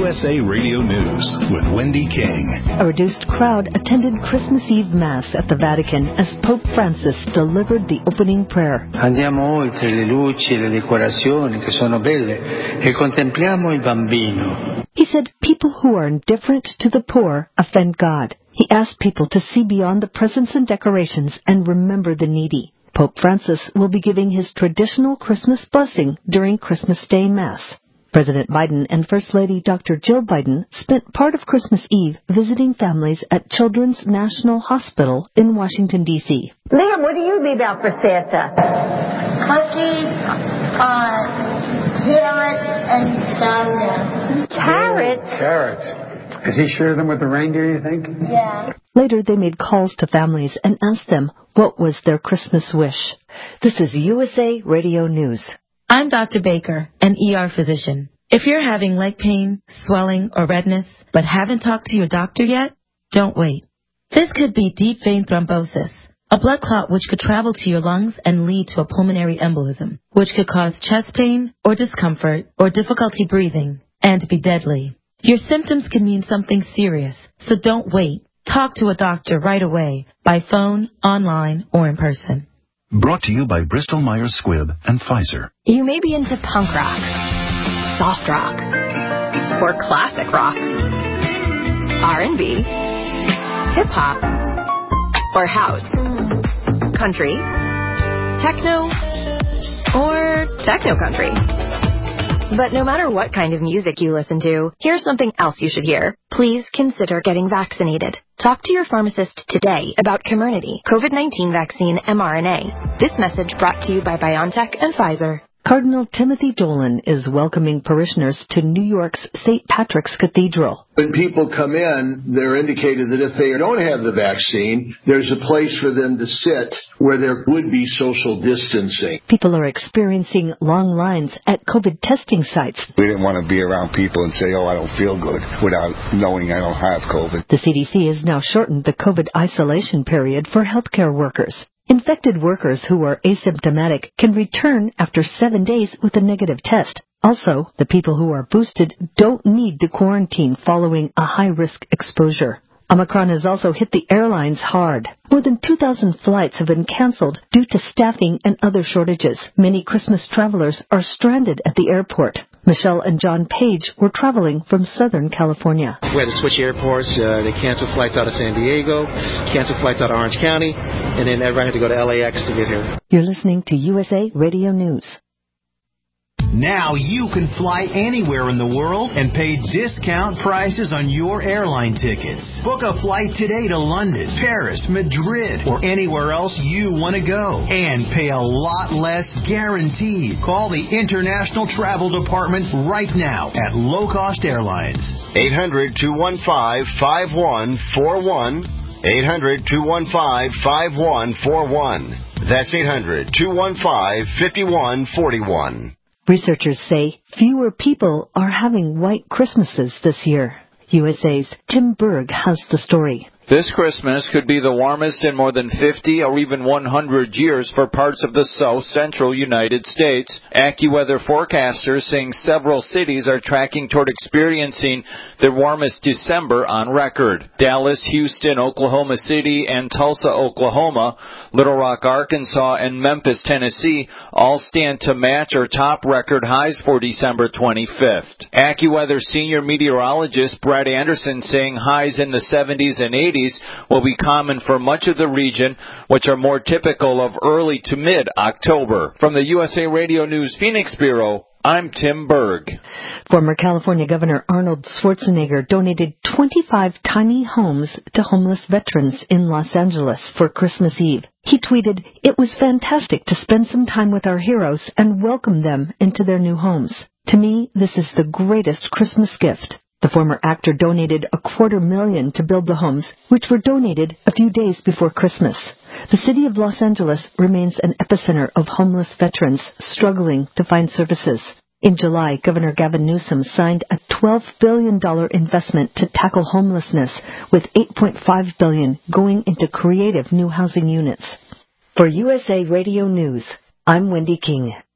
USA Radio News with Wendy King. A reduced crowd attended Christmas Eve Mass at the Vatican as Pope Francis delivered the opening prayer. Andiamo oltre le luci e le decorazioni che sono belle e contempliamo il bambino. He said people who are indifferent to the poor offend God. He asked people to see beyond the presents and decorations and remember the needy. Pope Francis will be giving his traditional Christmas blessing during Christmas Day Mass. President Biden and First Lady Dr. Jill Biden spent part of Christmas Eve visiting families at Children's National Hospital in Washington, D.C. Liam, what do you leave out for Santa? Cookies, carrots, and salad. Carrots? Carrots. Is he share them with the reindeer, you think? Yeah. Later, they made calls to families and asked them what was their Christmas wish. This is USA Radio News. I'm Dr. Baker, an ER physician. If you're having leg pain, swelling, or redness, but haven't talked to your doctor yet, don't wait. This could be deep vein thrombosis, a blood clot which could travel to your lungs and lead to a pulmonary embolism, which could cause chest pain or discomfort or difficulty breathing and be deadly. Your symptoms can mean something serious, so don't wait. Talk to a doctor right away, by phone, online, or in person. Brought to you by Bristol-Myers Squibb and Pfizer. You may be into punk rock, soft rock, or classic rock, R&B, hip-hop, or house, country, techno, or techno-country. But no matter what kind of music you listen to, here's something else you should hear. Please consider getting vaccinated. Talk to your pharmacist today about Comirnaty, COVID-19 vaccine mRNA. This message brought to you by BioNTech and Pfizer. Cardinal Timothy Dolan is welcoming parishioners to New York's St. Patrick's Cathedral. When people come in, they're indicated that if they don't have the vaccine, there's a place for them to sit where there would be social distancing. People are experiencing long lines at COVID testing sites. We didn't want to be around people and say, oh, I don't feel good, without knowing I don't have COVID. The CDC has now shortened the COVID isolation period for healthcare workers. Infected workers who are asymptomatic can return after 7 days with a negative test. Also, the people who are boosted don't need to quarantine following a high-risk exposure. Omicron has also hit the airlines hard. More than 2,000 flights have been canceled due to staffing and other shortages. Many Christmas travelers are stranded at the airport. Michelle and John Page were traveling from Southern California. We had to switch airports. They canceled flights out of San Diego, canceled flights out of Orange County, and then everybody had to go to LAX to get here. You're listening to USA Radio News. Now you can fly anywhere in the world and pay discount prices on your airline tickets. Book a flight today to London, Paris, Madrid, or anywhere else you want to go. And pay a lot less guaranteed. Call the International Travel Department right now at Low Cost Airlines. 800-215-5141. 800-215-5141. That's 800-215-5141. Researchers say fewer people are having white Christmases this year. USA's Tim Berg has the story. This Christmas could be the warmest in more than 50 or even 100 years for parts of the south-central United States. AccuWeather forecasters saying several cities are tracking toward experiencing their warmest December on record. Dallas, Houston, Oklahoma City, and Tulsa, Oklahoma, Little Rock, Arkansas, and Memphis, Tennessee all stand to match or top record highs for December 25th. AccuWeather senior meteorologist Brett Anderson saying highs in the 70s and 80s will be common for much of the region, which are more typical of early to mid-October. From the USA Radio News Phoenix Bureau, I'm Tim Berg. Former California Governor Arnold Schwarzenegger donated 25 tiny homes to homeless veterans in Los Angeles for Christmas Eve. He tweeted, "It was fantastic to spend some time with our heroes and welcome them into their new homes. To me, this is the greatest Christmas gift." The former actor donated $250,000 to build the homes, which were donated a few days before Christmas. The city of Los Angeles remains an epicenter of homeless veterans struggling to find services. In July, Governor Gavin Newsom signed a $12 billion investment to tackle homelessness, with $8.5 billion going into creative new housing units. For USA Radio News, I'm Wendy King.